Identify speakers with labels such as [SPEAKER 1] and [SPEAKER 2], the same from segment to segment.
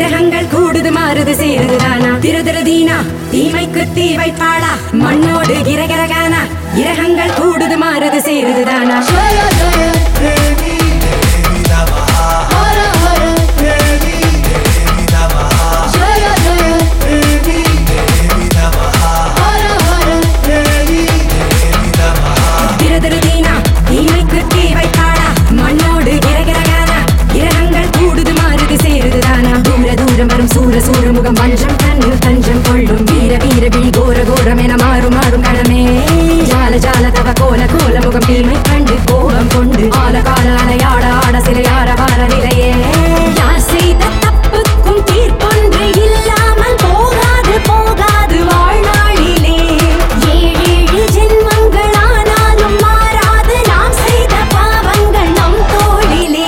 [SPEAKER 1] கிரகங்கள் கூடுது மாறுது சேருதுதானா திருதிருதீனா தீமைக்கு தீ வைப்பாளா மண்ணோடு கிரகரகானா கிரகங்கள் கூடுது மாறுது சேருதுதானா திருதிருதீனா தீமைக்கு தீ வைப்பாளா மண்ணோடு கிரகரகானா கிரகங்கள் கூடுது மாறுது சேருதுதானா தூர தூரம் வரும் சூர சூர முகம் வஞ்சம் கண்ணில் தஞ்சம் கொள்ளும் வீர வீர விழி கோர கோரம் என மாறும் மாறும் கடமே ஜால ஜால தவ கோல கோல முகம் தீமை கண்டு கோபம் கொண்டு ஆல கால அலையாட ஆட சிலையார வார நிலையே யார் செய்த தப்புக்கும் தீர்ப்பொன்று இல்லாமல் போகாது போகாது வாழ்நாளிலே ஏழேழு ஜென்மங்கள் ஆனாலும் மாறாது நாம் செய்த பாவங்கள் நம் தோளிலே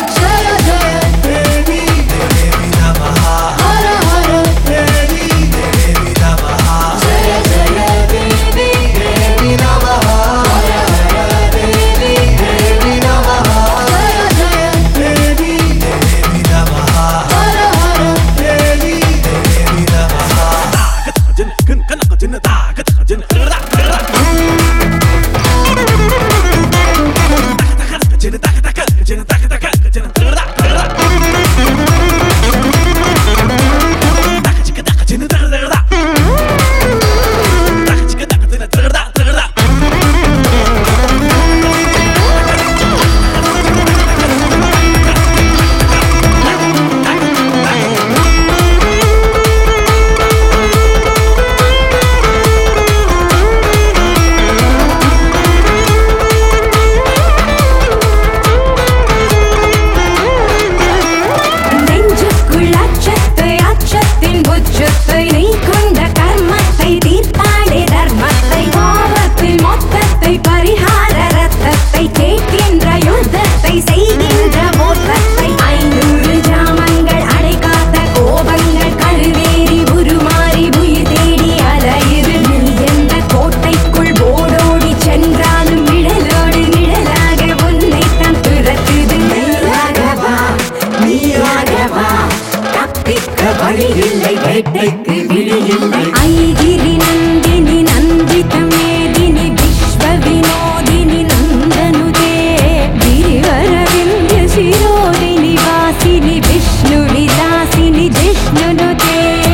[SPEAKER 1] ஐகிரி நந்தினி நந்தித மேதினி விஸ்வ வினோதினி நந்தனுதே ಗಿರಿವರ ವಿಂಧ್ಯ ಶಿರೋದಿನಿ ವಾಸಿನಿ ವಿಷ್ಣು ವಿಲಾಸಿನಿ ಜಿಷ್ಣುನುತೆ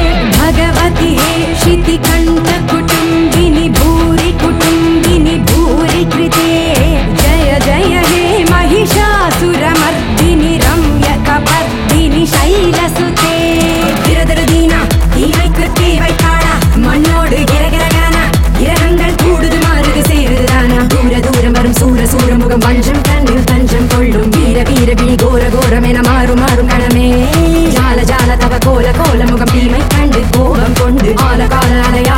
[SPEAKER 1] ಭಗವತಿ ಹೇ ಶಿತಿ ಕಂಠ ಕುಟುಂಬಿನಿ ಭೂರಿ ಕುಟುಂಬಿನಿ ಭೂರಿ ಕೃತೆ ಜಯ ಜಯ ಹೇ ಮಹಿಷಾಸುರ ಮರ್ದಿನಿ ರಮ್ಯ ಕಪರ್ದಿನಿ ಶೈಲಸುತೆ திருதிருதீனா தீமைக்கு தீ வைப்பாளா மண்ணோடு கிரகரகானா கிரகங்கள் கூடுது மாறுது சேருதுதானா தூர தூரம் வரும் சூர சூர முகம் வஞ்சம் கண்ணில் தஞ்சம் கொள்ளும் வீர வீர விழி கோர கோரம் என மாறும் மாறும் கடமே ஜால ஜால தவ கோல கோல முகம் தீமை கண்டு கோபம் கொண்டு ஆல கால அலையா